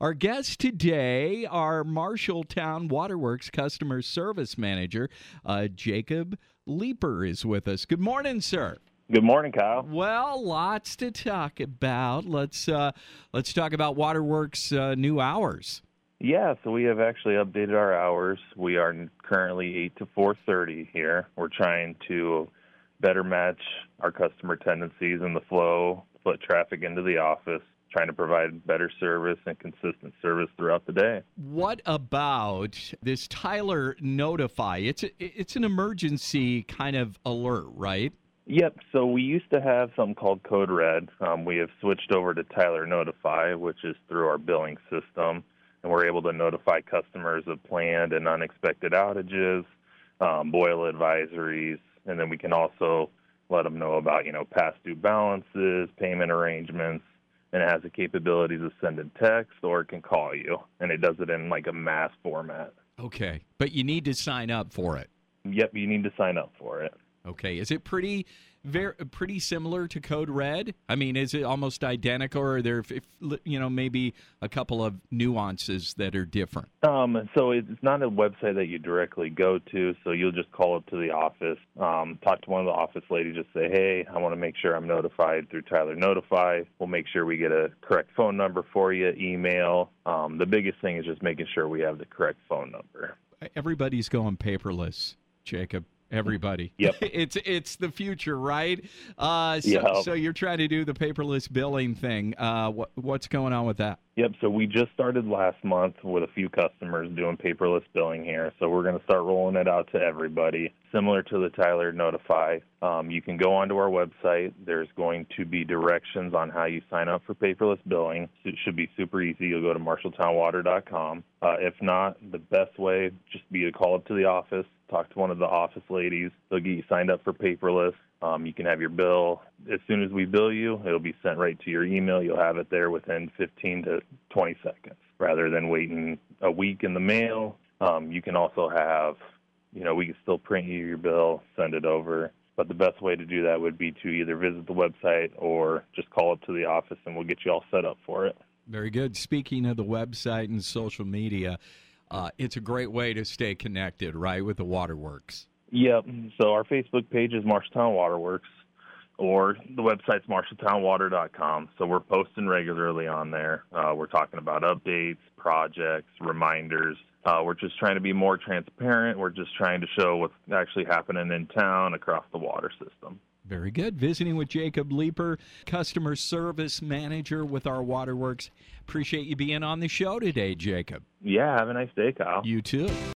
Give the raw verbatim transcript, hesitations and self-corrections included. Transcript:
Our guest today, our Marshalltown Waterworks Customer Service Manager, uh, Jacob Leeper, is with us. Good morning, sir. Good morning, Kyle. Well, lots to talk about. Let's uh, let's talk about Waterworks' uh, new hours. Yeah, so we have actually updated our hours. We are currently eight to four thirty here. We're trying to better match our customer tendencies and the flow, foot traffic into the office, trying to provide better service and consistent service throughout the day. What about this Tyler Notify? It's a, it's an emergency kind of alert, right? Yep, so we used to have something called Code Red. Um, we have switched over to Tyler Notify, which is through our billing system, and we're able to notify customers of planned and unexpected outages, um, boil advisories, and then we can also let them know about, you know, past due balances, payment arrangements, and it has the capability to send a text or it can call you, and it does it in like a mass format. Okay, but you need to sign up for it. Yep, you need to sign up for it. Okay, is it pretty, very, pretty similar to Code Red? I mean, is it almost identical, or are there, if, you know, maybe a couple of nuances that are different? Um, so it's not a website that you directly go to, so you'll just call up to the office, um, talk to one of the office ladies, just say, hey, I want to make sure I'm notified through Tyler Notify. We'll make sure we get a correct phone number for you, email. Um, the biggest thing is just making sure we have the correct phone number. Everybody's going paperless, Jacob. Everybody. Yep. It's it's the future, right? Uh, so, yep. so you're trying to do the paperless billing thing. Uh, what, what's going on with that? Yep, so we just started last month with a few customers doing paperless billing here, so we're going to start rolling it out to everybody. Similar to the Tyler Notify, um, you can go onto our website. There's going to be directions on how you sign up for paperless billing. It should be super easy. You'll go to marshalltown water dot com. Uh, if not, the best way just be to call up to the office, talk to one of the office ladies. They'll get you signed up for paperless. Um, you can have your bill. As soon as we bill you, it'll be sent right to your email. You'll have it there within fifteen to twenty seconds rather than waiting a week in the mail. Um, you can also have, you know, we can still print you your bill, send it over. But the best way to do that would be to either visit the website or just call up to the office and we'll get you all set up for it. Very good. Speaking of the website and social media, uh, it's a great way to stay connected, right, with the Waterworks. Yep. So our Facebook page is Marshalltown Waterworks, or the website's marshalltown water dot com. So we're posting regularly on there. Uh, we're talking about updates, projects, reminders. Uh, we're just trying to be more transparent. We're just trying to show what's actually happening in town across the water system. Very good. Visiting with Jacob Leeper, Customer Service Manager with our Waterworks. Appreciate you being on the show today, Jacob. Yeah, have a nice day, Kyle. You too.